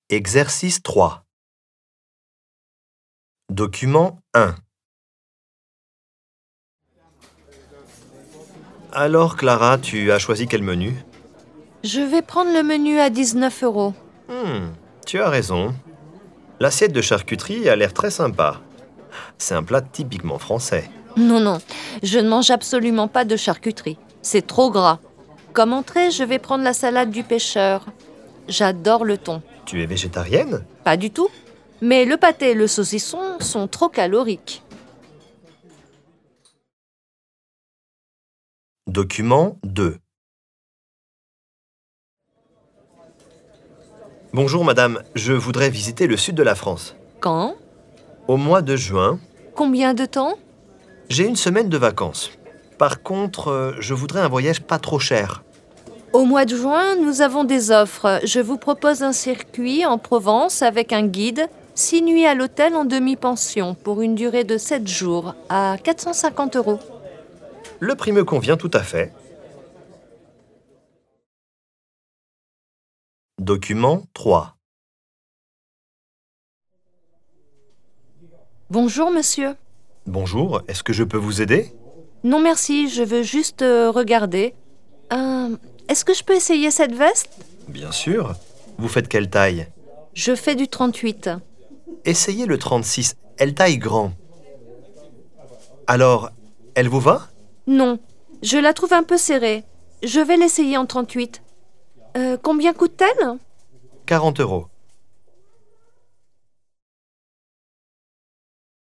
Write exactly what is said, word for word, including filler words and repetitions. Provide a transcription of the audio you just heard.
Exercice trois. Document un. Alors, Clara, tu as choisi quel menu? Je vais prendre le menu à dix-neuf euros. Hmm, tu as raison. L'assiette de charcuterie a l'air très sympa. C'est un plat typiquement français. Non, non, je ne mange absolument pas de charcuterie. C'est trop gras. Comme entrée, je vais prendre la salade du pêcheur. J'adore le thon. Tu es végétarienne? Pas du tout. Mais le pâté et le saucisson sont trop caloriques. Document deux. Bonjour madame, je voudrais visiter le sud de la France. Quand? Au mois de juin, Combien de temps? j'ai une semaine de vacances. Par contre, euh, je voudrais un voyage pas trop cher. Au mois de juin, nous avons des offres. Je vous propose un circuit en Provence avec un guide, six nuits à l'hôtel en demi-pension pour une durée de sept jours à quatre cent cinquante euros. Le prix me convient tout à fait. Document trois. Bonjour monsieur. Bonjour, est-ce que je peux vous aider? Non merci, je veux juste euh, regarder. Euh, est-ce que je peux essayer cette veste? Bien sûr. Vous faites quelle taille? Je fais du trente-huit. Essayez le trente-six, elle taille grand. Alors, elle vous va? Non, je la trouve un peu serrée. Je vais l'essayer en trente-huit. Euh, combien coûte-t-elle? quarante euros.